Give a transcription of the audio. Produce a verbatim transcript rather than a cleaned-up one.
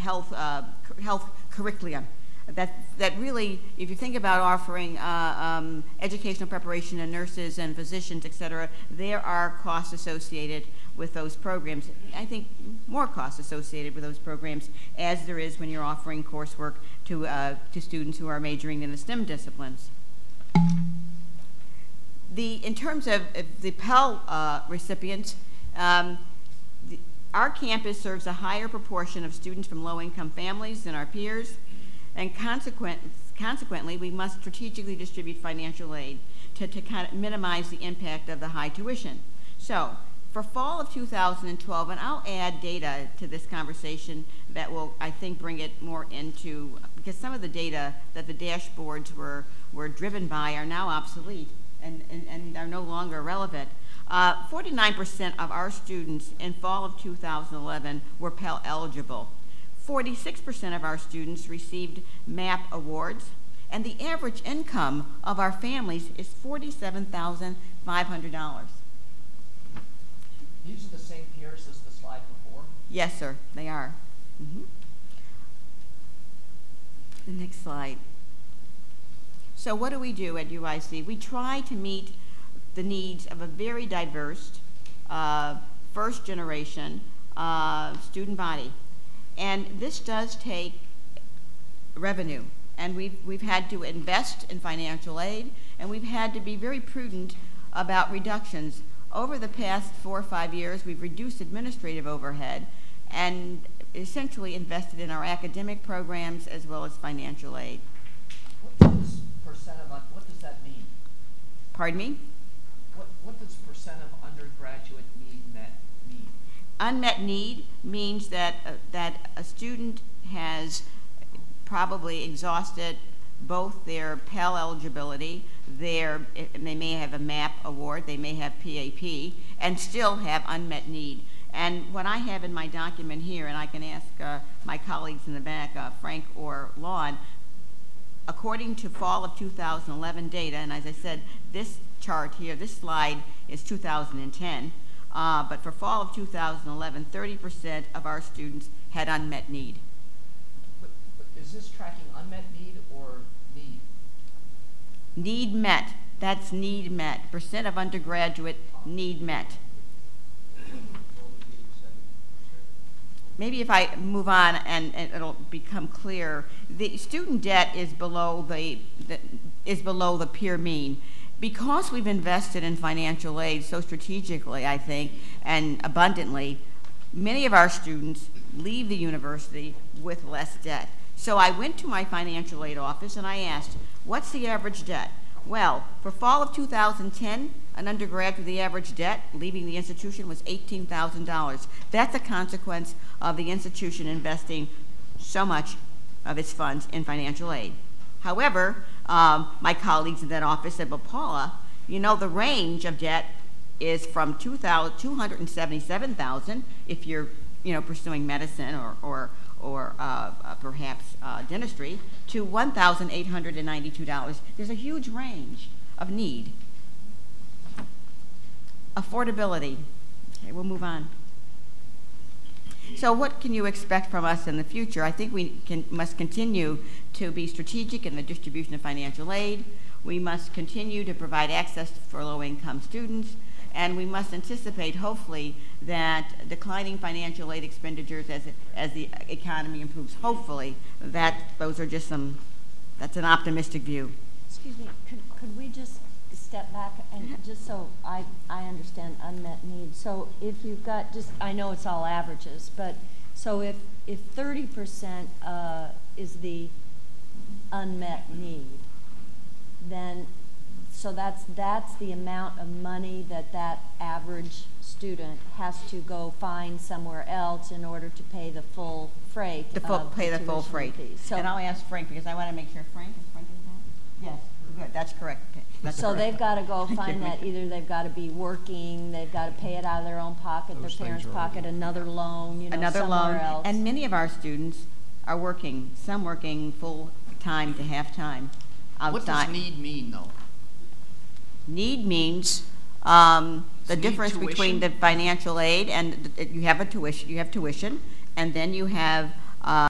health uh, cu- health curriculum. That that really, if you think about offering uh, um, educational preparation to nurses and physicians, et cetera, there are costs associated with those programs. I think more costs associated with those programs as there is when you're offering coursework to uh, to students who are majoring in the STEM disciplines. The in terms of, of the Pell uh, recipients, um, the, our campus serves a higher proportion of students from low-income families than our peers. And consequent, consequently, we must strategically distribute financial aid to, to kind of minimize the impact of the high tuition. So, for fall of two thousand twelve, and I'll add data to this conversation that will, I think, bring it more into, because some of the data that the dashboards were, were driven by are now obsolete and, and, and are no longer relevant. Uh, forty-nine percent of our students in fall of two thousand eleven were Pell eligible. forty-six percent of our students received MAP awards, and the average income of our families is forty-seven thousand five hundred dollars. These are the same peers as the slide before? Yes, sir, they are. Mm-hmm. The next slide. So what do we do at U I C? We try to meet the needs of a very diverse uh, first generation uh, student body. And this does take revenue, and we've, we've had to invest in financial aid, and we've had to be very prudent about reductions. Over the past four or five years, we've reduced administrative overhead and essentially invested in our academic programs as well as financial aid. What does percent of, what does that mean? Pardon me? What, what does percent of undergraduate need met mean? Unmet need means that uh, that a student has probably exhausted both their Pell eligibility, their, they may have a MAP award, they may have P A P, and still have unmet need. And what I have in my document here, and I can ask uh, my colleagues in the back, uh, Frank or Lon, according to fall of two thousand eleven data, and as I said, this chart here, this slide is two thousand ten, uh, but for fall of two thousand eleven, thirty percent of our students had unmet need. But, but is this tracking unmet need or need? Need met, that's need met. Percent of undergraduate need met. Maybe if I move on and, and it'll become clear, the student debt is below the, the is below the peer mean. Because we've invested in financial aid so strategically, I think, and abundantly, many of our students leave the university with less debt. So I went to my financial aid office and I asked, what's the average debt? Well, for fall of two thousand ten, an undergraduate, the average debt leaving the institution was eighteen thousand dollars. That's a consequence of the institution investing so much of its funds in financial aid. However, um, my colleagues in that office said, well, Paula, you know, the range of debt is from two hundred seventy-seven thousand dollars if you're, you know, pursuing medicine or, or, or uh, uh, perhaps uh, dentistry, to one thousand eight hundred ninety-two dollars. There's a huge range of need. Affordability. Okay, we'll move on. So what can you expect from us in the future? I think we can, must continue to be strategic in the distribution of financial aid. We must continue to provide access for low-income students, and we must anticipate, hopefully, that declining financial aid expenditures as, it, as the economy improves. Hopefully, that those are just some, that's an optimistic view. Excuse me, could, could we just step back and just so I, I understand unmet needs. So if you've got just, I know it's all averages, but so if, if thirty percent uh, is the unmet need, then so that's, that's the amount of money that that average student has to go find somewhere else in order to pay the full freight. The full, of pay the, the full freight. So, and I'll ask Frank because I want to make sure Frank is Frank in that? Yes, good. That's correct. That's so correct. they've got to go find that. Either they've got to be working, they've got to pay it out of their own pocket, Those their parents' pocket, already. another loan, you know, another somewhere loan. else. And many of our students are working. Some working full time to half time outside. What does need mean, though? Need means um, the Need difference tuition? between the financial aid and th- you have a tuition. You have tuition, and then you have